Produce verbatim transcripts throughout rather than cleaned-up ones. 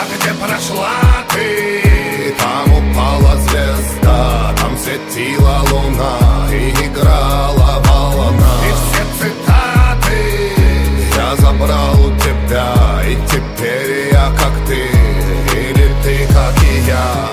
А где прошла ты? Там упала звезда, там светила луна и играла волна. И все цитаты я забрал у тебя, и теперь я как ты, или ты как и я.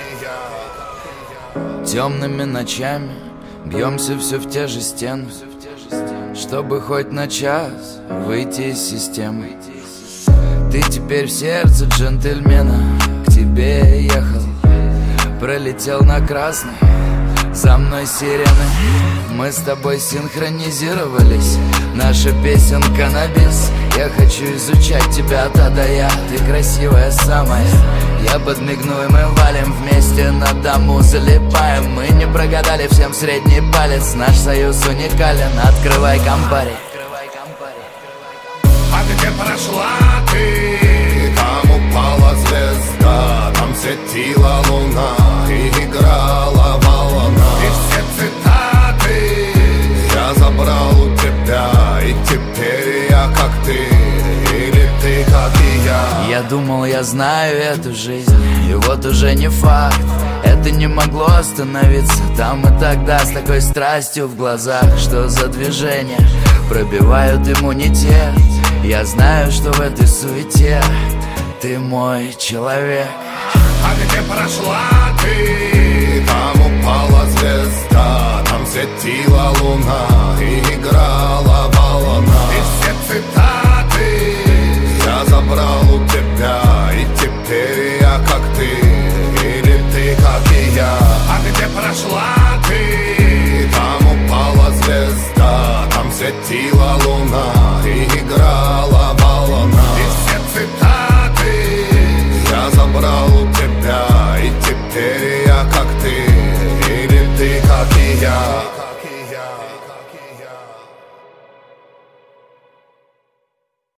Темными ночами бьемся все в те же стены, чтобы хоть на час выйти из системы. Ты теперь в сердце джентльмена, к тебе ехал, пролетел на красный, за мной сирены. Мы с тобой синхронизировались, наша песенка на бис. Я хочу изучать тебя от А до Я, ты красивая самая. Я подмигну и мы валим вместе на дому, залипаем. Мы не прогадали, всем средний палец, наш союз уникален. Открывай компари. А где прошла ты? Там упала звезда, там светила луна и играла волна. И все цитаты я забрал у тебя, и теперь я как ты, или ты как и я. Я думал, я знаю эту жизнь, и вот уже не факт. Это не могло остановиться там и тогда, с такой страстью в глазах. Что за движения пробивают иммунитет? Я знаю, что в этой суете ты мой человек. А где прошла ты? Там упала звезда, там светила луна и играла волна. И все цитаты